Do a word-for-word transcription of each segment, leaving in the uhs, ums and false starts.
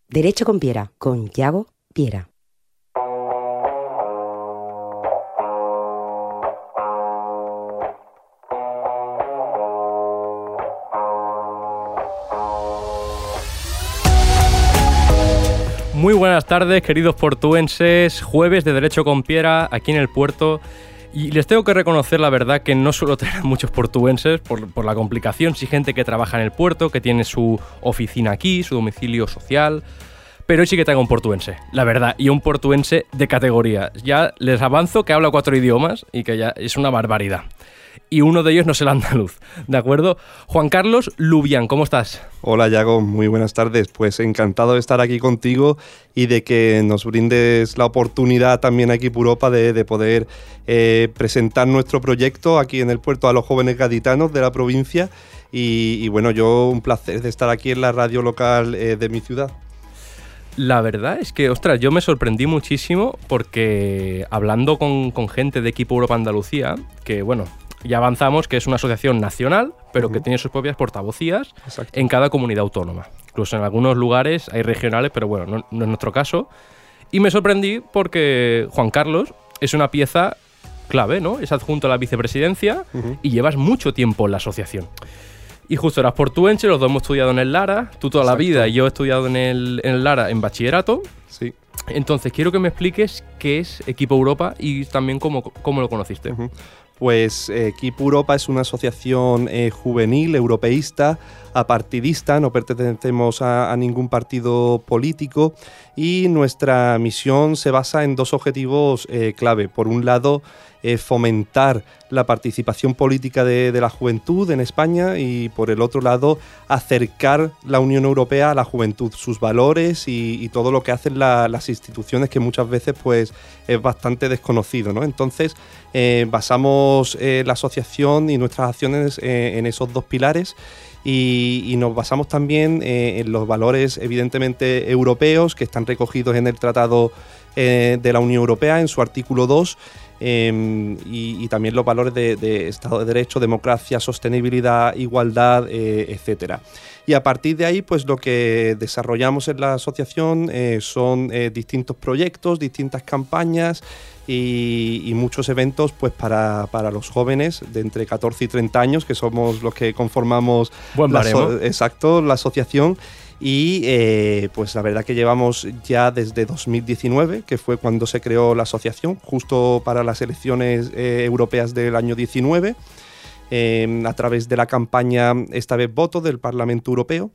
Derecho con Piera, con Yago Piera. Muy buenas tardes, queridos portuenses. Jueves de Derecho con Piera, aquí en el puerto. Y les tengo que reconocer la verdad que no suelo tener muchos portuenses por, por la complicación. Sí, gente que trabaja en el puerto, que tiene su oficina aquí, su domicilio social. Pero hoy sí que tengo un portuense, la verdad, y un portuense de categoría. Ya les avanzo que habla cuatro idiomas y que ya es una barbaridad. Y uno de ellos no es el andaluz, ¿de acuerdo? Juan Carlos Lubián, ¿cómo estás? Hola, Yago, muy buenas tardes. Pues encantado de estar aquí contigo y de que nos brindes la oportunidad también aquí en Europa de, de poder eh, presentar nuestro proyecto aquí en el puerto a los jóvenes gaditanos de la provincia. Y, y bueno, yo un placer de estar aquí en la radio local eh, de mi ciudad. La verdad es que, ostras, yo me sorprendí muchísimo porque hablando con, con gente de Equipo Europa Andalucía, que bueno, ya avanzamos que es una asociación nacional, pero uh-huh. que tiene sus propias portavocías Exacto. en cada comunidad autónoma. Incluso en algunos lugares hay regionales, pero bueno, no, no es nuestro caso. Y me sorprendí porque Juan Carlos es una pieza clave, ¿no? Es adjunto a la vicepresidencia uh-huh. y llevas mucho tiempo en la asociación. Y justo eras portuense, los dos hemos estudiado en el Lara, tú toda Exacto. la vida y yo he estudiado en el, en el Lara en bachillerato. Sí. Entonces quiero que me expliques qué es Equipo Europa y también cómo, cómo lo conociste. Uh-huh. Pues eh, Equipo Europa es una asociación eh, juvenil, europeísta, apartidista, no pertenecemos a, a ningún partido político y nuestra misión se basa en dos objetivos eh, clave. Por un lado, eh, fomentar la participación política de, de la juventud en España y por el otro lado, acercar la Unión Europea a la juventud, sus valores y, y todo lo que hacen la, las instituciones que muchas veces pues, es bastante desconocido, ¿no? Entonces, eh, basamos eh, la asociación y nuestras acciones eh, en esos dos pilares. Y, y nos basamos también eh, en los valores evidentemente europeos que están recogidos en el Tratado eh, de la Unión Europea en su artículo dos eh, y, y también los valores de, de Estado de Derecho, democracia, sostenibilidad, igualdad, eh, etcétera. Y a partir de ahí, pues lo que desarrollamos en la asociación eh, son eh, distintos proyectos, distintas campañas y, y muchos eventos pues para, para los jóvenes de entre catorce y treinta años, que somos los que conformamos Buen la, baremo. so, exacto, la asociación. Y eh, pues la verdad que llevamos ya desde dos mil diecinueve, que fue cuando se creó la asociación, justo para las elecciones eh, europeas del año diecinueve. Eh, a través de la campaña Esta vez voto del Parlamento Europeo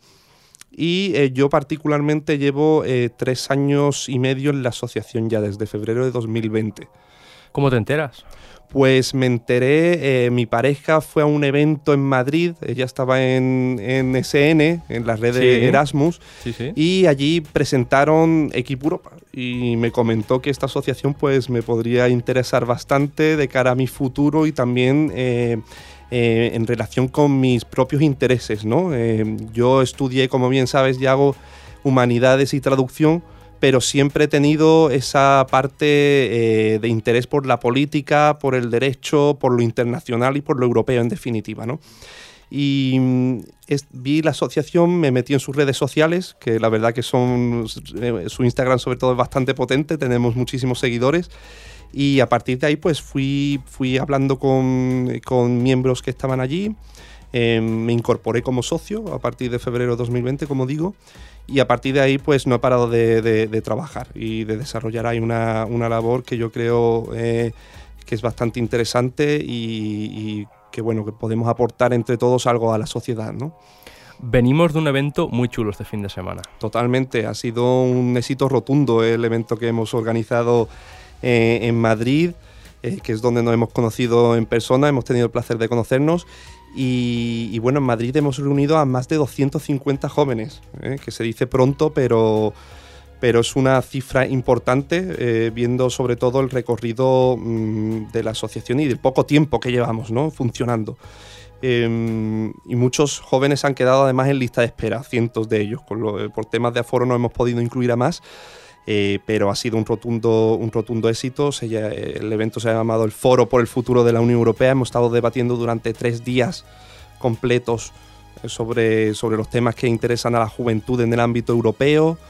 y eh, yo particularmente llevo eh, tres años y medio en la asociación ya desde febrero de dos mil veinte. ¿Cómo te enteras? Pues me enteré, eh, mi pareja fue a un evento en Madrid, ella estaba en, en S N, en la red sí. de Erasmus, sí, sí. y allí presentaron Equipo Europa y me comentó que esta asociación pues me podría interesar bastante de cara a mi futuro y también eh, eh, en relación con mis propios intereses, ¿no? Eh, yo estudié, como bien sabes, Yago, Humanidades y Traducción, pero siempre he tenido esa parte eh, de interés por la política, por el derecho, por lo internacional y por lo europeo en definitiva, ¿no? Y es, vi la asociación, me metí en sus redes sociales, que la verdad que son, eh, su Instagram sobre todo es bastante potente, tenemos muchísimos seguidores, y a partir de ahí pues fui, fui hablando con, con miembros que estaban allí, eh, me incorporé como socio a partir de febrero de dos mil veinte, como digo, y a partir de ahí pues no he parado de, de, de trabajar y de desarrollar ahí una, una labor que yo creo eh, que es bastante interesante y, y que bueno, que podemos aportar entre todos algo a la sociedad, ¿no? Venimos de un evento muy chulo este fin de semana. Totalmente, ha sido un éxito rotundo el evento que hemos organizado eh, en Madrid, eh, que es donde nos hemos conocido en persona, hemos tenido el placer de conocernos. Y, y bueno, en Madrid hemos reunido a más de doscientos cincuenta jóvenes, ¿eh? que se dice pronto, pero, pero es una cifra importante, eh, viendo sobre todo el recorrido mmm, de la asociación y del poco tiempo que llevamos, ¿no?, funcionando. Eh, y muchos jóvenes han quedado además en lista de espera, cientos de ellos. Con lo, por temas de aforo no hemos podido incluir a más, eh, pero ha sido un rotundo, un rotundo éxito. Se, el evento se ha llamado el Foro por el Futuro de la Unión Europea. Hemos estado debatiendo durante tres días completos sobre, sobre los temas que interesan a la juventud en el ámbito europeo.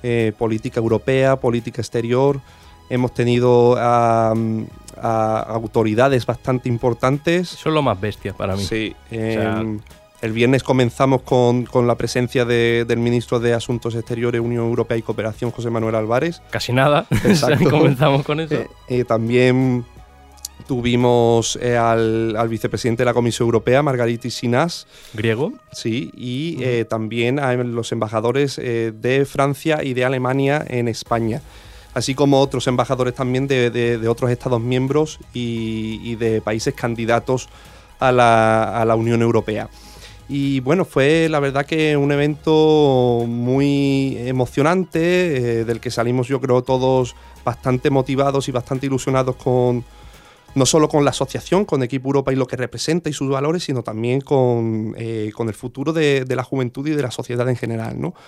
eh, política europea, política exterior. Hemos tenido a, a autoridades bastante importantes. Eso es lo más bestia para mí. Sí. Eh, o sea, el viernes comenzamos con, con la presencia de, del ministro de Asuntos Exteriores, Unión Europea y Cooperación, José Manuel Álvarez. Casi nada. Exacto. Comenzamos con eso. Eh, eh, también tuvimos eh, al, al vicepresidente de la Comisión Europea, Margaritis Sinas. Griego. Sí, y uh-huh. eh, también a los embajadores eh, de Francia y de Alemania en España, así como otros embajadores también de, de, de otros Estados miembros y, y de países candidatos a la, a la Unión Europea. Y bueno, fue la verdad que un evento muy emocionante, eh, del que salimos yo creo todos bastante motivados y bastante ilusionados con, no solo con la asociación, con Equipo Europa y lo que representa y sus valores, sino también con, eh, con el futuro de, de la juventud y de la sociedad en general, ¿no?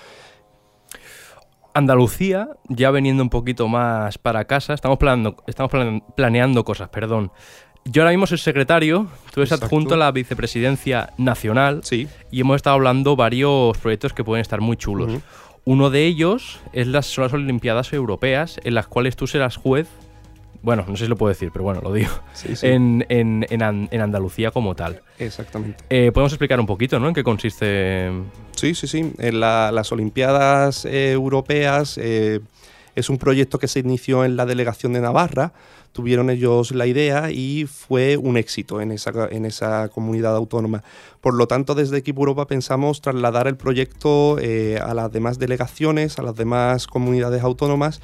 Andalucía, ya veniendo un poquito más para casa, estamos planeando, estamos planeando cosas, perdón. Yo ahora mismo soy secretario, tú eres adjunto a la vicepresidencia nacional, sí. Y hemos estado hablando varios proyectos que pueden estar muy chulos. Uh-huh. Uno de ellos es las, son las Olimpiadas Europeas, en las cuales tú serás juez. Bueno, no sé si lo puedo decir, pero bueno, lo digo. Sí, sí. En, en, en, en Andalucía como tal. Exactamente. Eh, Podemos explicar un poquito, ¿no? ¿En qué consiste? Sí, sí, sí. En la, las Olimpiadas eh, Europeas eh, es un proyecto que se inició en la delegación de Navarra. Tuvieron ellos la idea y fue un éxito en esa, en esa comunidad autónoma. Por lo tanto, desde Equipo Europa pensamos trasladar el proyecto eh, a las demás delegaciones, a las demás comunidades autónomas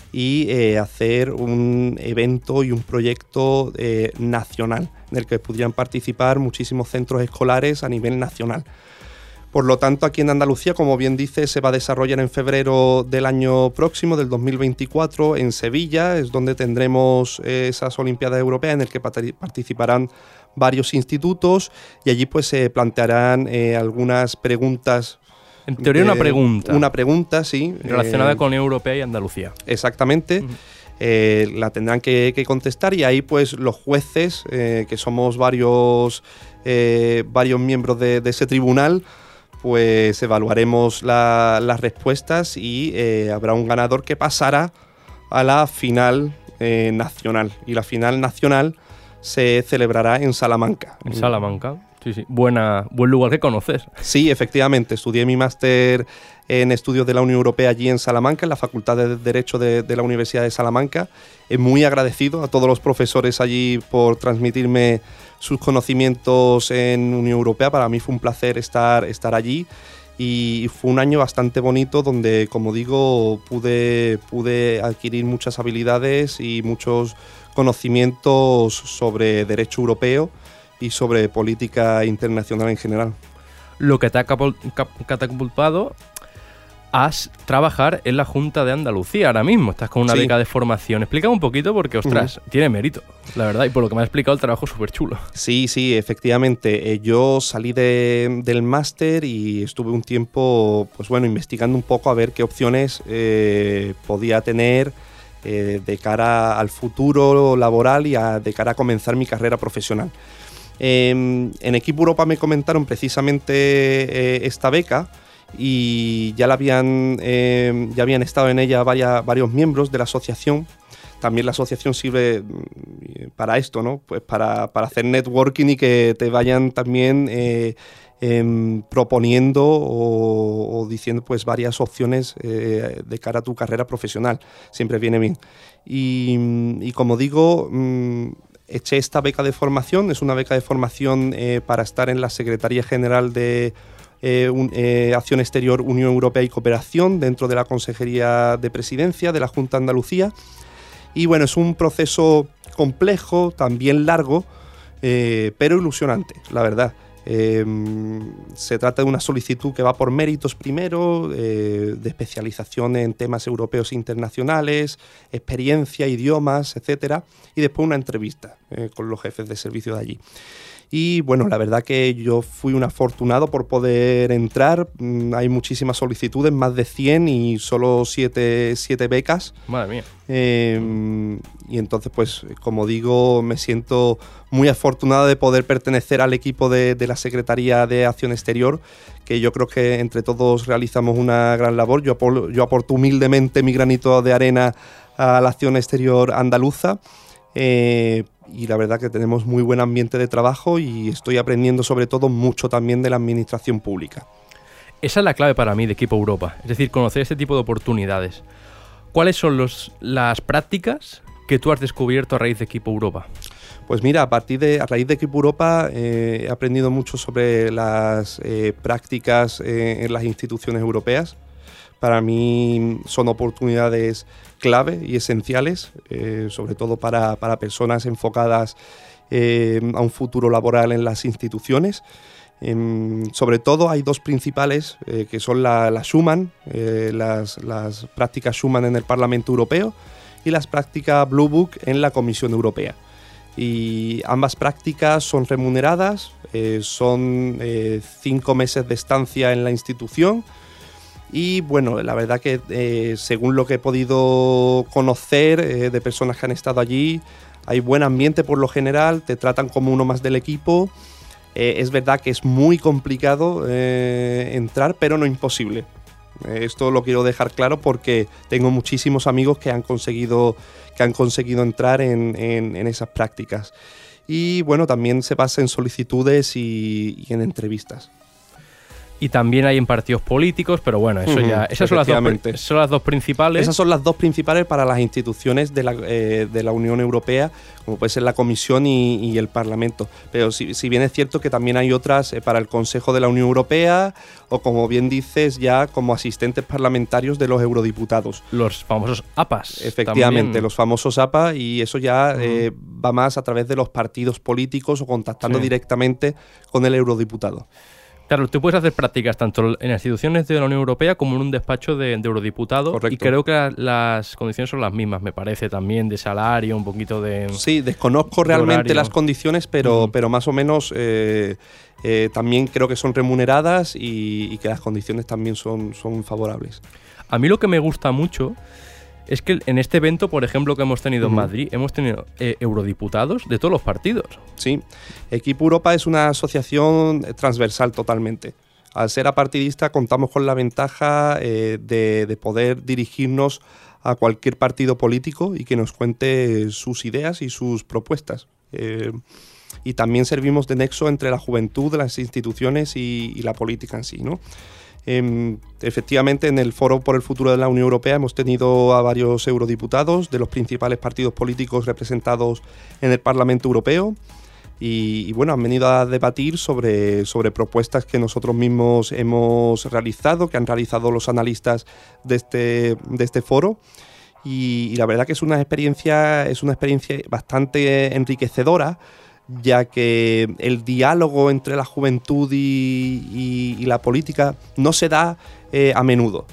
y eh, hacer un evento y un proyecto eh, nacional en el que pudieran participar muchísimos centros escolares a nivel nacional. Por lo tanto, aquí en Andalucía, como bien dice, se va a desarrollar en febrero del año próximo, del dos mil veinticuatro, en Sevilla, es donde tendremos eh, esas Olimpiadas Europeas en el que participarán varios institutos y allí pues se plantearán eh, algunas preguntas. En teoría eh, una pregunta. Una pregunta, sí. Relacionada eh, con Unión Europea y Andalucía. Exactamente. Uh-huh. Eh, la tendrán que, que contestar y ahí pues los jueces, eh, que somos varios, eh, varios miembros de, de ese tribunal, pues evaluaremos la, las respuestas y eh, habrá un ganador que pasará a la final eh, nacional. Y la final nacional se celebrará en Salamanca. En Salamanca, sí, sí. Buena, buen lugar que conoces. Sí, efectivamente. Estudié mi máster en estudios de la Unión Europea allí en Salamanca, en la Facultad de Derecho de, de la Universidad de Salamanca. Eh, muy agradecido a todos los profesores allí por transmitirme sus conocimientos en Unión Europea. Para mí fue un placer estar, estar allí y fue un año bastante bonito donde, como digo, pude, pude adquirir muchas habilidades y muchos conocimientos sobre derecho europeo y sobre política internacional en general. Lo que te ha catapultado a trabajar en la Junta de Andalucía ahora mismo. Estás con una sí. beca de formación. Explícame un poquito porque, ostras, uh-huh. tiene mérito, la verdad. Y por lo que me has explicado, el trabajo es súper chulo. Sí, sí, efectivamente. Eh, yo salí de, del máster y estuve un tiempo, pues bueno, investigando un poco a ver qué opciones eh, podía tener eh, de cara al futuro laboral y a, de cara a comenzar mi carrera profesional. Eh, en Equipo Europa me comentaron precisamente eh, esta beca, y ya la habían eh, ya habían estado en ella varias, varios miembros de la asociación. También la asociación sirve para esto, ¿no? Pues para, para hacer networking y que te vayan también eh, eh, proponiendo o, o diciendo pues varias opciones eh, de cara a tu carrera profesional. Siempre viene bien. Y, y como digo, mmm, eché esta beca de formación. Es una beca de formación eh, para estar en la Secretaría General de Eh, un, eh, Acción Exterior, Unión Europea y Cooperación dentro de la Consejería de Presidencia de la Junta de Andalucía. Y bueno, es un proceso complejo, también largo, eh, pero ilusionante, la verdad. Eh, se trata de una solicitud que va por méritos primero, eh, de especialización en temas europeos e internacionales, experiencia, idiomas, etcétera, y después una entrevista eh, con los jefes de servicio de allí. Y bueno, la verdad que yo fui un afortunado por poder entrar. Hay muchísimas solicitudes, más de cien y solo siete becas. Madre mía. Eh, y entonces, pues, como digo, me siento muy afortunado de poder pertenecer al equipo de, de la Secretaría de Acción Exterior, que yo creo que entre todos realizamos una gran labor. Yo, yo aporto humildemente mi granito de arena a la acción exterior andaluza. Eh, y la verdad que tenemos muy buen ambiente de trabajo y estoy aprendiendo sobre todo mucho también de la administración pública. Esa es la clave para mí de Equipo Europa, es decir, conocer este tipo de oportunidades. ¿Cuáles son los, las prácticas que tú has descubierto a raíz de Equipo Europa? Pues mira, a partir de a raíz de Equipo Europa eh, he aprendido mucho sobre las eh, prácticas eh, en las instituciones europeas. Para mí son oportunidades clave y esenciales, eh, sobre todo para, para personas enfocadas eh, a un futuro laboral en las instituciones. Eh, sobre todo hay dos principales, eh, que son la, la Schuman, eh, las, las prácticas Schuman en el Parlamento Europeo y las prácticas Blue Book en la Comisión Europea. Y ambas prácticas son remuneradas, eh, son eh, cinco meses de estancia en la institución. Y bueno, la verdad que eh, según lo que he podido conocer eh, de personas que han estado allí, hay buen ambiente por lo general, te tratan como uno más del equipo. Eh, es verdad que es muy complicado eh, entrar, pero no imposible. Eh, esto lo quiero dejar claro porque tengo muchísimos amigos que han conseguido, que han conseguido entrar en, en, en esas prácticas. Y bueno, también se basa en solicitudes y, y en entrevistas. Y también hay en partidos políticos, pero bueno, eso Uh-huh, ya. Esas son las, dos, son las dos principales. Esas son las dos principales para las instituciones de la, eh, de la Unión Europea, como puede ser la Comisión y, y el Parlamento. Pero si, si bien es cierto que también hay otras eh, para el Consejo de la Unión Europea o, como bien dices, ya como asistentes parlamentarios de los eurodiputados. Los famosos A P As. Efectivamente, también. Los famosos A P A, y eso ya uh-huh. eh, va más a través de los partidos políticos o contactando sí. directamente con el eurodiputado. Claro, tú puedes hacer prácticas tanto en las instituciones de la Unión Europea como en un despacho de, de eurodiputado. Correcto. Y creo que la, las condiciones son las mismas, me parece, también de salario, un poquito de... Sí, desconozco de realmente horario. Las condiciones, pero, mm. pero más o menos eh, eh, también creo que son remuneradas y, y que las condiciones también son, son favorables. A mí lo que me gusta mucho es que en este evento, por ejemplo, que hemos tenido uh-huh. en Madrid, hemos tenido eh, eurodiputados de todos los partidos. Sí, Equipo Europa es una asociación transversal totalmente. Al ser apartidista contamos con la ventaja eh, de, de poder dirigirnos a cualquier partido político y que nos cuente sus ideas y sus propuestas. Eh, y también servimos de nexo entre la juventud, las instituciones y, y la política en sí, ¿no? Eh, efectivamente, en el Foro por el Futuro de la Unión Europea hemos tenido a varios eurodiputados de los principales partidos políticos representados en el Parlamento Europeo y, y bueno, han venido a debatir sobre, sobre propuestas que nosotros mismos hemos realizado, que han realizado los analistas de este, de este foro. Y, y la verdad que es una experiencia, es una experiencia bastante enriquecedora, ya que el diálogo entre la juventud y, y, y la política no se da eh, a menudo.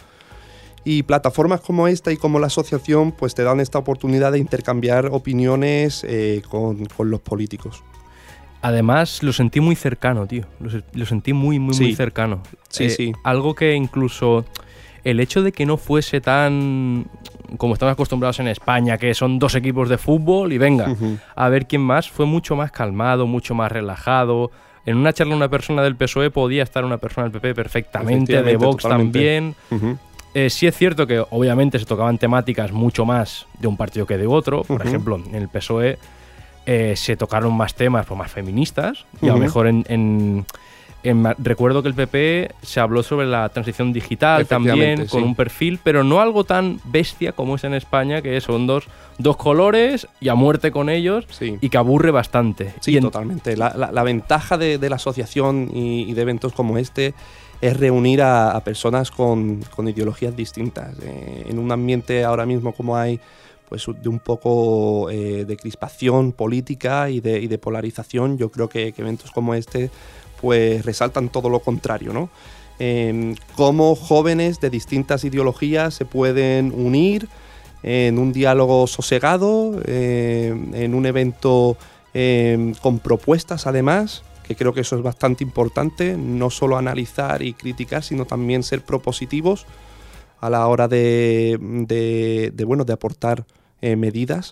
Y plataformas como esta y como la asociación pues te dan esta oportunidad de intercambiar opiniones eh, con, con los políticos. Además, lo sentí muy cercano, tío. Lo, lo sentí muy, muy, sí. muy cercano. Sí, eh, sí. Algo que incluso... El hecho de que no fuese tan como estamos acostumbrados en España, que son dos equipos de fútbol y venga, uh-huh. a ver quién más, fue mucho más calmado, mucho más relajado. En una charla una persona del P S O E podía estar una persona del P P perfectamente, de Vox totalmente. También. Uh-huh. Eh, sí es cierto que obviamente se tocaban temáticas mucho más de un partido que de otro. Por uh-huh. ejemplo, en el P S O E eh, se tocaron más temas pues, más feministas uh-huh. y a lo mejor en... en En, recuerdo que el P P se habló sobre la transición digital también, con sí. un perfil, pero no algo tan bestia como es en España, que son dos, dos colores y a muerte con ellos, sí. y que aburre bastante. Sí, en... totalmente. La, la, la ventaja de, de la asociación y, y de eventos como este es reunir a, a personas con, con ideologías distintas. Eh, en un ambiente ahora mismo como hay, pues de un poco eh, de crispación política y de, y de polarización, yo creo que, que eventos como este pues resaltan todo lo contrario, ¿no? Eh, cómo jóvenes de distintas ideologías se pueden unir en un diálogo sosegado, eh, en un evento eh, con propuestas además, que creo que eso es bastante importante, no solo analizar y criticar, sino también ser propositivos a la hora de, de, de, bueno, de aportar eh, medidas.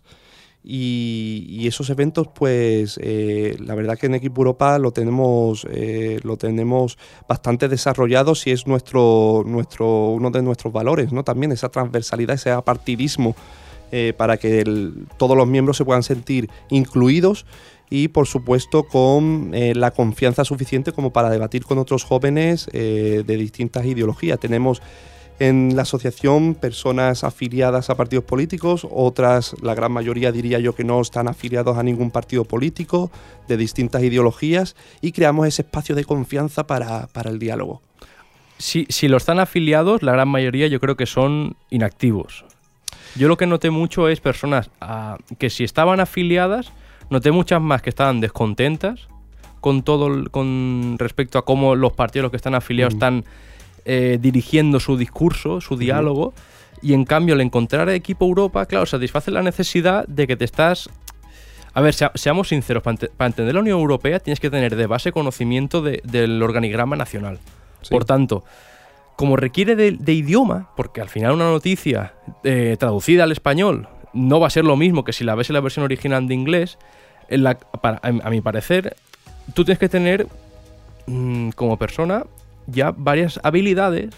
Y, y esos eventos, pues eh, la verdad que en Equipo Europa lo tenemos, eh, lo tenemos bastante desarrollado, y es nuestro, nuestro, uno de nuestros valores, ¿no? También esa transversalidad, ese apartidismo, eh, para que el, todos los miembros se puedan sentir incluidos y, por supuesto, con eh, la confianza suficiente como para debatir con otros jóvenes eh, de distintas ideologías. Tenemos en la asociación personas afiliadas a partidos políticos, otras, la gran mayoría diría yo que no están afiliados a ningún partido político, de distintas ideologías, y creamos ese espacio de confianza para, para el diálogo. Si, si lo están afiliados, la gran mayoría yo creo que son inactivos. Yo lo que noté mucho es personas uh, que si estaban afiliadas, noté muchas más que estaban descontentas con todo, el, con respecto a cómo los partidos los que están afiliados mm. están Eh, dirigiendo su discurso, su diálogo, uh-huh. y en cambio el encontrar Equipo Europa, claro, satisface la necesidad de que te estás... A ver, sea, seamos sinceros, para, ent- para entender la Unión Europea tienes que tener de base conocimiento de, del organigrama nacional. Sí. Por tanto, como requiere de, de idioma, porque al final una noticia eh, traducida al español no va a ser lo mismo que si la ves en la versión original de inglés, en la, para, a, a mi parecer, tú tienes que tener mmm, como persona ya varias habilidades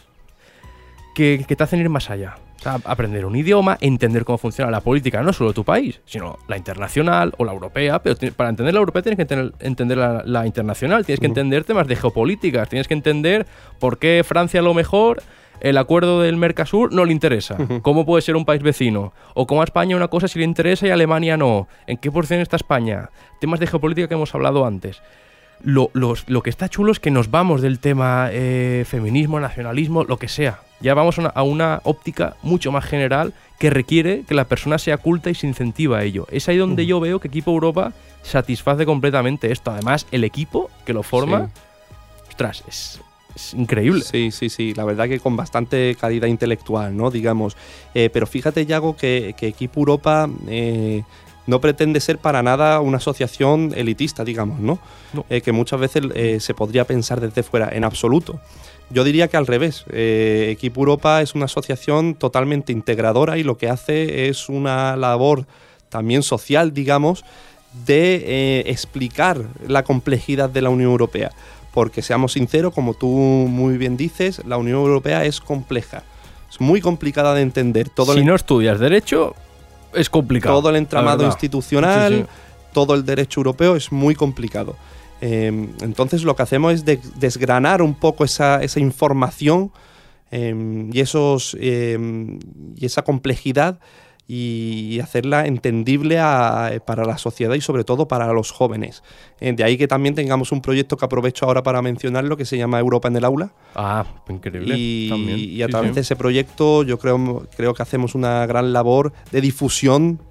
que, que te hacen ir más allá. O sea, aprender un idioma, entender cómo funciona la política, no solo de tu país, sino la internacional o la europea. Pero t- para entender la europea tienes que tener, entender la, la internacional, tienes que uh-huh. entender temas de geopolíticas, tienes que entender por qué Francia a lo mejor el acuerdo del Mercosur no le interesa. Uh-huh. ¿Cómo puede ser un país vecino? O cómo a España una cosa sí le interesa y a Alemania no. ¿En qué posición está España? Temas de geopolítica que hemos hablado antes. Lo, los, lo que está chulo es que nos vamos del tema eh, feminismo, nacionalismo, lo que sea. Ya vamos a una, a una óptica mucho más general que requiere que la persona sea culta y se incentiva a ello. Es ahí donde uh-huh. yo veo que Equipo Europa satisface completamente esto. Además, el equipo que lo forma, sí. ostras, es, es increíble. Sí, sí, sí. La verdad que con bastante calidad intelectual, ¿no? Digamos. Eh, pero fíjate, Yago, que, que Equipo Europa... Eh, no pretende ser para nada una asociación elitista, digamos, ¿no? no. Eh, que muchas veces eh, se podría pensar desde fuera, en absoluto. Yo diría que al revés. Eh, Equipo Europa es una asociación totalmente integradora y lo que hace es una labor también social, digamos, de eh, explicar la complejidad de la Unión Europea. Porque seamos sinceros, como tú muy bien dices, la Unión Europea es compleja. Es muy complicada de entender. Todo si el... no estudias Derecho... es complicado. Todo el entramado institucional, sí, sí. todo el derecho europeo es muy complicado. Eh, entonces lo que hacemos es de, desgranar un poco esa, esa información eh, y, esos, eh, y esa complejidad y hacerla entendible a, para la sociedad y sobre todo para los jóvenes. Eh, de ahí que también tengamos un proyecto que aprovecho ahora para mencionarlo, que se llama Europa en el Aula. Ah, increíble. Y, también. y a sí, través sí. de ese proyecto yo creo, creo que hacemos una gran labor de difusión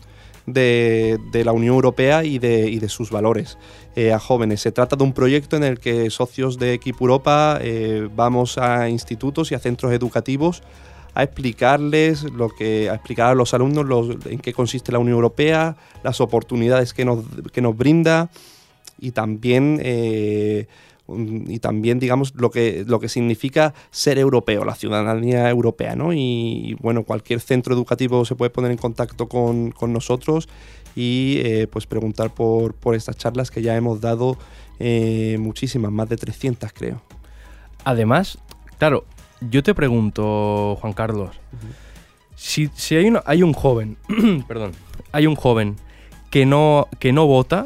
de, de la Unión Europea y de, y de sus valores eh, a jóvenes. Se trata de un proyecto en el que socios de Equipo Europa eh, vamos a institutos y a centros educativos a explicarles lo que a explicar a los alumnos los, en qué consiste la Unión Europea, las oportunidades que nos, que nos brinda y también eh, y también digamos lo que lo que significa ser europeo, la ciudadanía europea, ¿no? Y, y bueno, cualquier centro educativo se puede poner en contacto con, con nosotros y eh, pues preguntar por, por estas charlas que ya hemos dado eh, muchísimas, más de trescientas creo. Además, claro, yo te pregunto, Juan Carlos, uh-huh. si, si hay, una, hay un joven, perdón, hay un joven que no, que no vota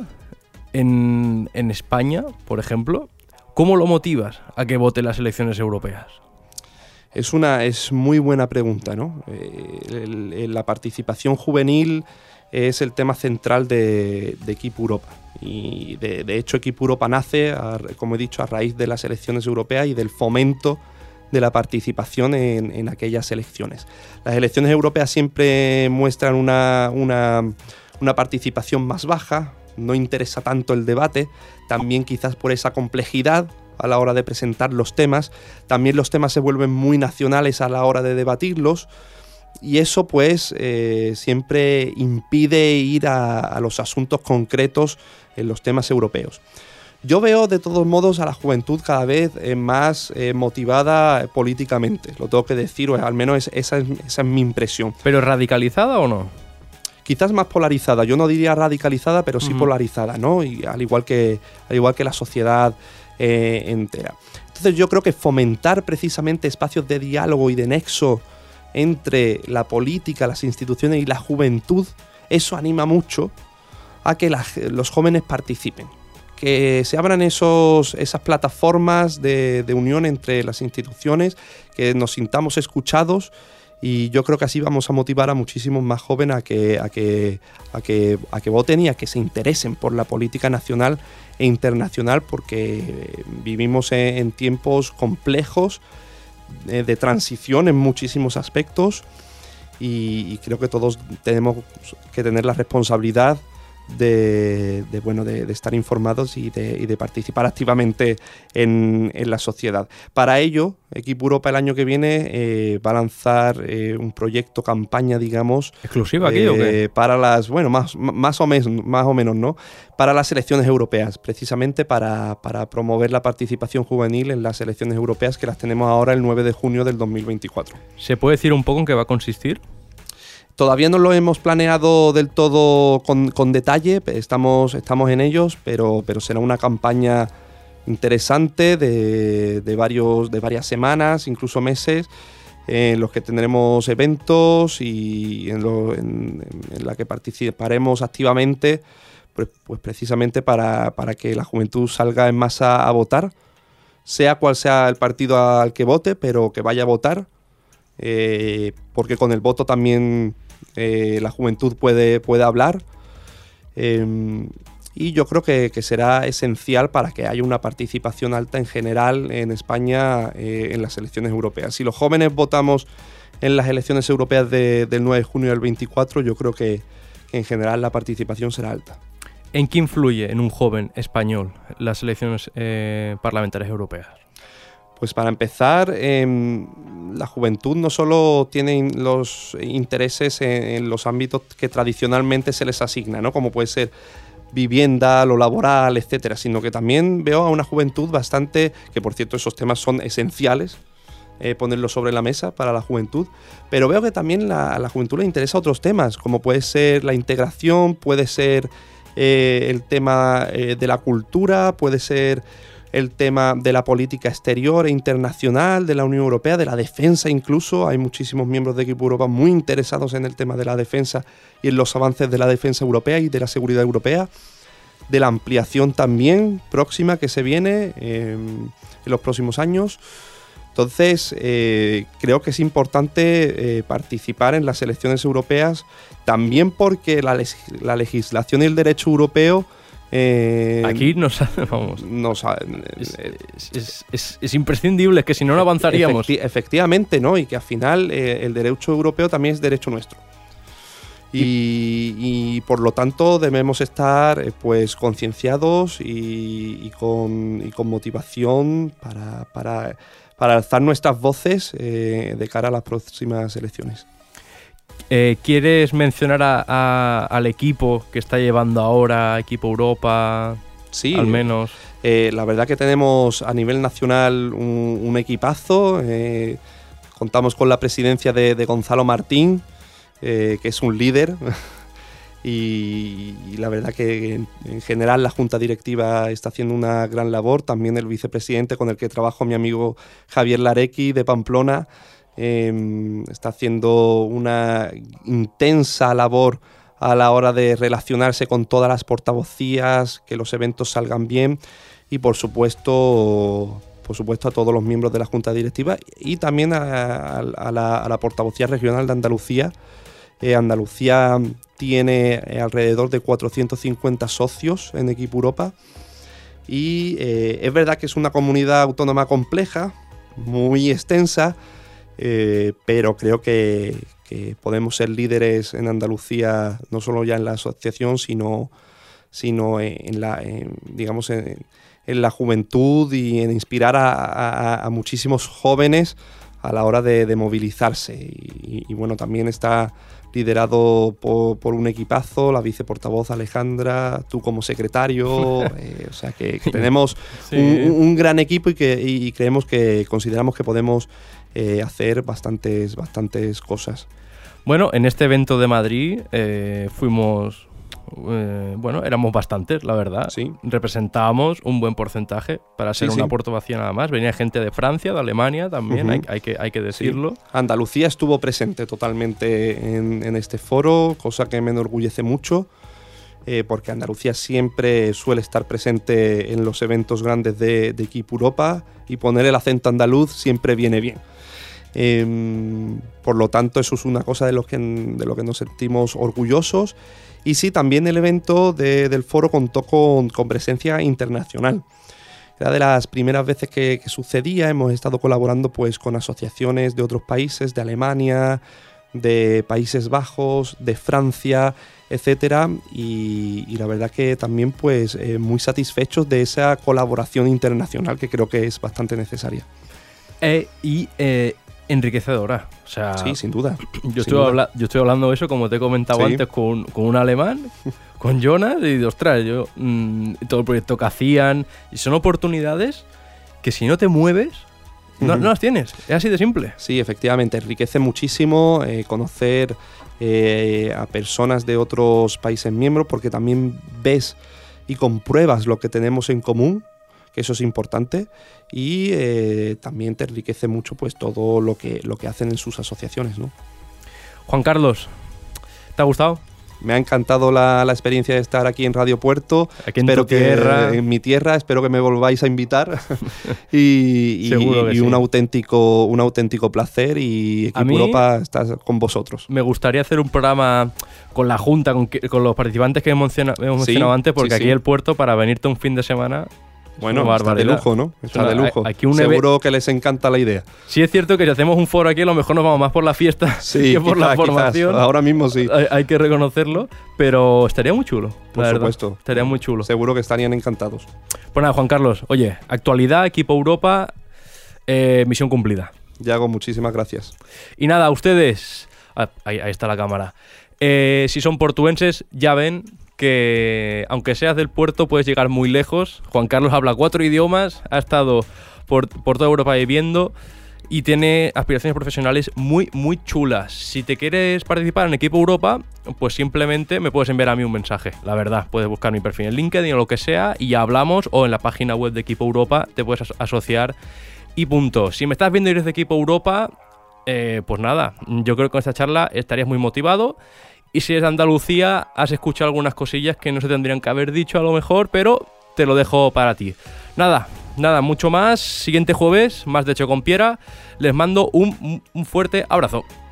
en, en España, por ejemplo, ¿cómo lo motivas a que vote en las elecciones europeas? Es una es muy buena pregunta, ¿no? Eh, el, el, la participación juvenil es el tema central de, de Equipo Europa. Y de, de hecho Equipo Europa nace, a, como he dicho, a raíz de las elecciones europeas y del fomento de la participación en, en aquellas elecciones. Las elecciones europeas siempre muestran una, una, una participación más baja, no interesa tanto el debate, también quizás por esa complejidad a la hora de presentar los temas, también los temas se vuelven muy nacionales a la hora de debatirlos y eso pues eh, siempre impide ir a, a los asuntos concretos en los temas europeos. Yo veo de todos modos a la juventud cada vez eh, más eh, motivada políticamente, lo tengo que decir, o al menos es, esa, es, esa es mi impresión. ¿Pero radicalizada o no? Quizás más polarizada, yo no diría radicalizada, pero sí uh-huh. polarizada, ¿no? Y al igual que, al igual que la sociedad eh, entera. Entonces yo creo que fomentar precisamente espacios de diálogo y de nexo entre la política, las instituciones y la juventud, eso anima mucho a que la, los jóvenes participen. Que se abran esos, esas plataformas de, de unión entre las instituciones, que nos sintamos escuchados, y yo creo que así vamos a motivar a muchísimos más jóvenes a que, a que, a que, a que voten y a que se interesen por la política nacional e internacional, porque vivimos en, en tiempos complejos de, de transición en muchísimos aspectos, y, y creo que todos tenemos que tener la responsabilidad De, de, bueno, de, de estar informados y de, y de participar activamente en, en la sociedad. Para ello, Equipo Europa el año que viene eh, va a lanzar eh, un proyecto, campaña, digamos... ¿Exclusiva aquí eh, o qué? Para las, bueno, más, más, o menos, más o menos, ¿no? Para las elecciones europeas, precisamente para, para promover la participación juvenil en las elecciones europeas, que las tenemos ahora el nueve de junio del dos mil veinticuatro. ¿Se puede decir un poco en qué va a consistir? Todavía no lo hemos planeado del todo con, con detalle, estamos, estamos en ellos, pero, pero será una campaña interesante de, de, varios, de varias semanas, incluso meses, en los que tendremos eventos y en, lo, en, en la que participaremos activamente, pues, pues precisamente para, para que la juventud salga en masa a votar, sea cual sea el partido al que vote, pero que vaya a votar. Eh, porque con el voto también eh, la juventud puede, puede hablar, eh, y yo creo que, que será esencial para que haya una participación alta en general en España eh, en las elecciones europeas. Si los jóvenes votamos en las elecciones europeas de, del nueve de junio del veinticuatro, yo creo que, que en general la participación será alta. ¿En qué influye en un joven español las elecciones eh, parlamentarias europeas? Pues para empezar, eh, la juventud no solo tiene los intereses en, en los ámbitos que tradicionalmente se les asigna, ¿no? Como puede ser vivienda, lo laboral, etcétera, sino que también veo a una juventud bastante, que por cierto esos temas son esenciales, eh, ponerlos sobre la mesa para la juventud, pero veo que también la, a la juventud le interesa otros temas, como puede ser la integración, puede ser eh, el tema eh, de la cultura, puede ser el tema de la política exterior e internacional de la Unión Europea, de la defensa incluso. Hay muchísimos miembros de Equipo Europa muy interesados en el tema de la defensa y en los avances de la defensa europea y de la seguridad europea, de la ampliación también próxima que se viene eh, en los próximos años. Entonces, eh, creo que es importante eh, participar en las elecciones europeas, también porque la, leg- la legislación y el derecho europeo Eh, Aquí nos, vamos, nos es, es, es, es imprescindible, es que si no, no avanzaríamos. Efecti- efectivamente, ¿no? Y que al final eh, el derecho europeo también es derecho nuestro. Y, y por lo tanto debemos estar eh, pues concienciados y, y, con, y con motivación para, para, para alzar nuestras voces eh, de cara a las próximas elecciones. Eh, ¿Quieres mencionar a, a, al equipo que está llevando ahora, Equipo Europa? Sí, al menos. Eh, la verdad que tenemos a nivel nacional un, un equipazo. Eh, contamos con la presidencia de, de Gonzalo Martín, eh, que es un líder. y, y la verdad que en, en general la Junta Directiva está haciendo una gran labor. También el vicepresidente con el que trabajo, mi amigo Javier Larecki de Pamplona, Eh, está haciendo una intensa labor a la hora de relacionarse con todas las portavocías, que los eventos salgan bien, y por supuesto, por supuesto a todos los miembros de la Junta Directiva y también a, a, a, la, a la portavocía regional de Andalucía. Eh, Andalucía tiene alrededor de cuatrocientos cincuenta socios en Equipo Europa y eh, es verdad que es una comunidad autónoma compleja, muy extensa, Eh, pero creo que, que podemos ser líderes en Andalucía, no solo ya en la asociación, sino, sino en la, en, digamos, en, en la juventud y en inspirar a, a, a muchísimos jóvenes a la hora de, de movilizarse. Y, y bueno, también está liderado por, por un equipazo, la viceportavoz Alejandra, tú como secretario, eh, o sea que, que tenemos sí. un, un gran equipo y, que, y creemos que consideramos que podemos eh, hacer bastantes, bastantes cosas. Bueno, en este evento de Madrid eh, fuimos... Eh, bueno, éramos bastantes, la verdad. Sí. Representábamos un buen porcentaje para ser sí, una sí. Puerto Vacía nada más. Venía gente de Francia, de Alemania también, uh-huh. hay, hay, que, hay que decirlo. Sí. Andalucía estuvo presente totalmente en, en este foro, cosa que me enorgullece mucho, eh, porque Andalucía siempre suele estar presente en los eventos grandes de, de Equipo Europa y poner el acento andaluz siempre viene bien. Eh, por lo tanto, eso es una cosa de lo que, de lo que nos sentimos orgullosos. Y sí, también el evento de, del foro contó con, con presencia internacional. Era de las primeras veces que, que sucedía. Hemos estado colaborando pues, con asociaciones de otros países, de Alemania, de Países Bajos, de Francia, etcétera. Y, y la verdad que también pues, eh, muy satisfechos de esa colaboración internacional que creo que es bastante necesaria. Eh, y eh, enriquecedora. O sea, sí, sin duda. Yo, estoy, habla- yo estoy hablando de eso, como te he comentado sí. antes, con, con un alemán, con Jonas, y ostras, yo, mmm, todo el proyecto que hacían. Y son oportunidades que si no te mueves, no, uh-huh. no las tienes. Es así de simple. Sí, efectivamente, enriquece muchísimo eh, conocer eh, a personas de otros países miembros, porque también ves y compruebas lo que tenemos en común, que eso es importante, y eh, también te enriquece mucho pues todo lo que, lo que hacen en sus asociaciones, ¿no? Juan Carlos, ¿te ha gustado? Me ha encantado la, la experiencia de estar aquí en Radio Puerto. Aquí en espero tu tierra. Que, en mi tierra, espero que me volváis a invitar. y Seguro y, que y sí. un, auténtico, un auténtico placer, y Equipo Europa está con vosotros. Me gustaría hacer un programa con la Junta, con, con los participantes que hemos mencionado, hemos mencionado sí, antes, porque sí, aquí sí. el puerto, para venirte un fin de semana... Bueno, está de lujo, ¿no? Está una, de lujo. Aquí un Seguro que les encanta la idea. Sí, es cierto que si hacemos un foro aquí, a lo mejor nos vamos más por la fiesta sí, que por quizá, la formación. Quizás. Ahora mismo sí. Hay, hay que reconocerlo, pero estaría muy chulo. Por la supuesto. Verdad. Estaría muy chulo. Seguro que estarían encantados. Pues nada, Juan Carlos, oye, actualidad, Equipo Europa, eh, misión cumplida. Yago, muchísimas gracias. Y nada, ustedes... Ah, ahí, ahí está la cámara. Eh, si son portuenses, ya ven que aunque seas del puerto puedes llegar muy lejos. Juan Carlos habla cuatro idiomas, ha estado por, por toda Europa viviendo y tiene aspiraciones profesionales muy, muy chulas. Si te quieres participar en Equipo Europa, pues simplemente me puedes enviar a mí un mensaje. La verdad, puedes buscar mi perfil en LinkedIn o lo que sea y ya hablamos, o en la página web de Equipo Europa te puedes as- asociar y punto. Si me estás viendo y eres de Equipo Europa, eh, pues nada, yo creo que con esta charla estarías muy motivado. Y si eres de Andalucía, has escuchado algunas cosillas que no se tendrían que haber dicho a lo mejor, pero te lo dejo para ti. Nada, nada, mucho más. Siguiente jueves, más de Hecho con Piera. Les mando un, un fuerte abrazo.